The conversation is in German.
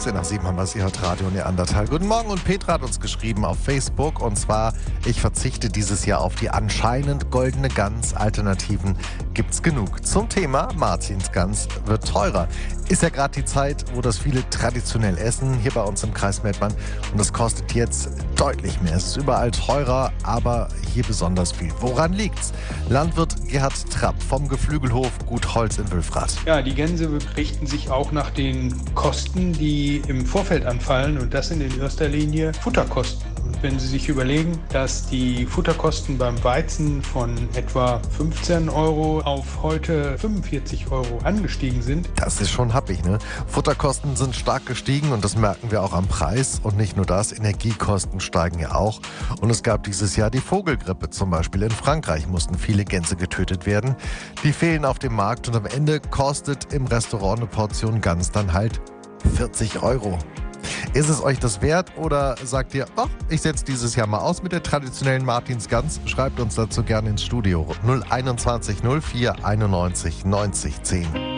7 haben wir es, ihr hört Radio Neandertal. Guten Morgen, und Petra hat uns geschrieben auf Facebook, und zwar: Ich verzichte dieses Jahr auf die anscheinend goldene Gans. Alternativen gibt's genug. Zum Thema Martinsgans wird teurer. Ist ja gerade die Zeit, wo das viele traditionell essen, hier bei uns im Kreis Mettmann. Und es kostet jetzt deutlich mehr. Es ist überall teurer, aber hier besonders viel. Woran liegt's? Landwirt Gerhard Trapp vom Geflügelhof Gut Holz in Wülfrath. Ja, die Gänse richten sich auch nach den Kosten, die im Vorfeld anfallen, und das sind in erster Linie Futterkosten. Und wenn Sie sich überlegen, dass die Futterkosten beim Weizen von etwa 15 Euro auf heute 45 Euro angestiegen sind. Das ist schon happig, ne? Futterkosten sind stark gestiegen, und das merken wir auch am Preis. Und nicht nur das, Energiekosten steigen ja auch. Und es gab dieses Jahr die Vogelgrippe. Zum Beispiel in Frankreich mussten viele Gänse getötet werden. Die fehlen auf dem Markt, und am Ende kostet im Restaurant eine Portion Gans dann halt 40 Euro. Ist es euch das wert, oder sagt ihr, ach, ich setze dieses Jahr mal aus mit der traditionellen Martinsgans? Schreibt uns dazu gerne ins Studio 021 04 91 90 10.